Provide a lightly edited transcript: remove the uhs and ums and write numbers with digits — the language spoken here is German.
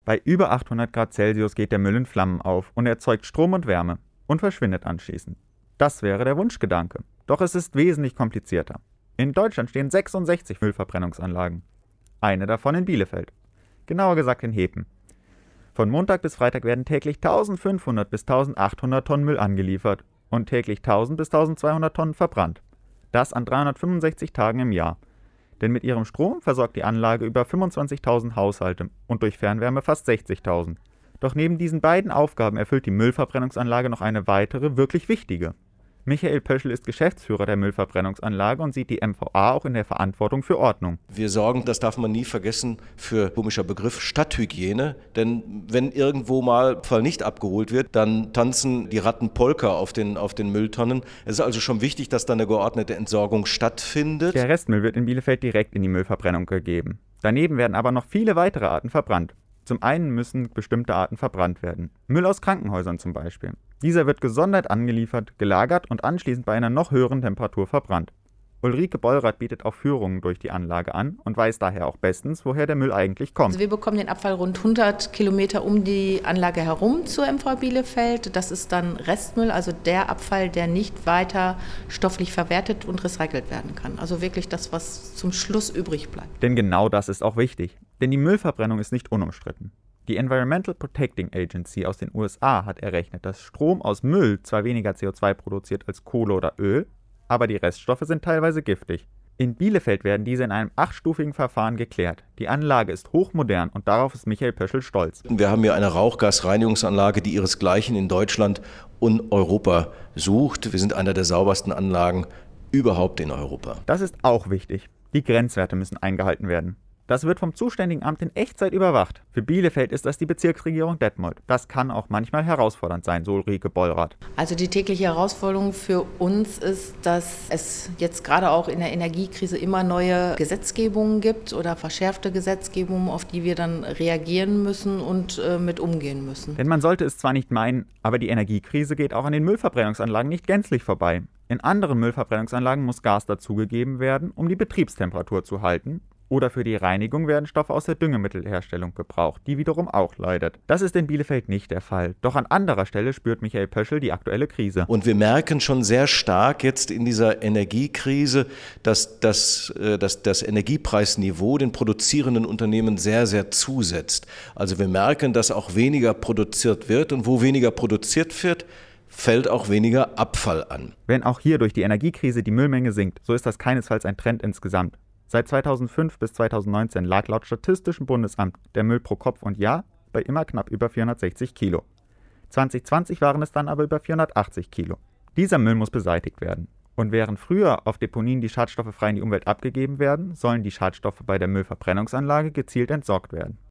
Bei über 800 Grad Celsius geht der Müll in Flammen auf und erzeugt Strom und Wärme und verschwindet anschließend. Das wäre der Wunschgedanke. Doch es ist wesentlich komplizierter. In Deutschland stehen 66 Müllverbrennungsanlagen. Eine davon in Bielefeld. Genauer gesagt in Hepen. Von Montag bis Freitag werden täglich 1500 bis 1800 Tonnen Müll angeliefert und täglich 1000 bis 1200 Tonnen verbrannt. Das an 365 Tagen im Jahr. Denn mit ihrem Strom versorgt die Anlage über 25.000 Haushalte und durch Fernwärme fast 60.000. Doch neben diesen beiden Aufgaben erfüllt die Müllverbrennungsanlage noch eine weitere, wirklich wichtige. Michael Pöschl ist Geschäftsführer der Müllverbrennungsanlage und sieht die MVA auch in der Verantwortung für Ordnung. Wir sorgen, das darf man nie vergessen, für, komischer Begriff, Stadthygiene. Denn wenn irgendwo mal Abfall nicht abgeholt wird, dann tanzen die Ratten Polka auf den Mülltonnen. Es ist also schon wichtig, dass da eine geordnete Entsorgung stattfindet. Der Restmüll wird in Bielefeld direkt in die Müllverbrennung gegeben. Daneben werden aber noch viele weitere Arten verbrannt. Zum einen müssen bestimmte Arten verbrannt werden. Müll aus Krankenhäusern zum Beispiel. Dieser wird gesondert angeliefert, gelagert und anschließend bei einer noch höheren Temperatur verbrannt. Ulrike Bollrath bietet auch Führungen durch die Anlage an und weiß daher auch bestens, woher der Müll eigentlich kommt. Also wir bekommen den Abfall rund 100 Kilometer um die Anlage herum zur MV Bielefeld. Das ist dann Restmüll, also der Abfall, der nicht weiter stofflich verwertet und recycelt werden kann. Also wirklich das, was zum Schluss übrig bleibt. Denn genau das ist auch wichtig. Denn die Müllverbrennung ist nicht unumstritten. Die Environmental Protecting Agency aus den USA hat errechnet, dass Strom aus Müll zwar weniger CO2 produziert als Kohle oder Öl, aber die Reststoffe sind teilweise giftig. In Bielefeld werden diese in einem 8-stufigen Verfahren geklärt. Die Anlage ist hochmodern und darauf ist Michael Pöschl stolz. Wir haben hier eine Rauchgasreinigungsanlage, die ihresgleichen in Deutschland und Europa sucht. Wir sind einer der saubersten Anlagen überhaupt in Europa. Das ist auch wichtig. Die Grenzwerte müssen eingehalten werden. Das wird vom zuständigen Amt in Echtzeit überwacht. Für Bielefeld ist das die Bezirksregierung Detmold. Das kann auch manchmal herausfordernd sein, so Ulrike Bollrath. Also die tägliche Herausforderung für uns ist, dass es jetzt gerade auch in der Energiekrise immer neue Gesetzgebungen gibt oder verschärfte Gesetzgebungen, auf die wir dann reagieren müssen und mit umgehen müssen. Denn man sollte es zwar nicht meinen, aber die Energiekrise geht auch an den Müllverbrennungsanlagen nicht gänzlich vorbei. In anderen Müllverbrennungsanlagen muss Gas dazugegeben werden, um die Betriebstemperatur zu halten. Oder für die Reinigung werden Stoffe aus der Düngemittelherstellung gebraucht, die wiederum auch leidet. Das ist in Bielefeld nicht der Fall. Doch an anderer Stelle spürt Michael Pöschl die aktuelle Krise. Und wir merken schon sehr stark jetzt in dieser Energiekrise, dass das Energiepreisniveau den produzierenden Unternehmen sehr, sehr zusetzt. Also wir merken, dass auch weniger produziert wird und wo weniger produziert wird, fällt auch weniger Abfall an. Wenn auch hier durch die Energiekrise die Müllmenge sinkt, so ist das keinesfalls ein Trend insgesamt. Seit 2005 bis 2019 lag laut Statistischem Bundesamt der Müll pro Kopf und Jahr bei immer knapp über 460 Kilo. 2020 waren es dann aber über 480 Kilo. Dieser Müll muss beseitigt werden. Und während früher auf Deponien die Schadstoffe frei in die Umwelt abgegeben werden, sollen die Schadstoffe bei der Müllverbrennungsanlage gezielt entsorgt werden.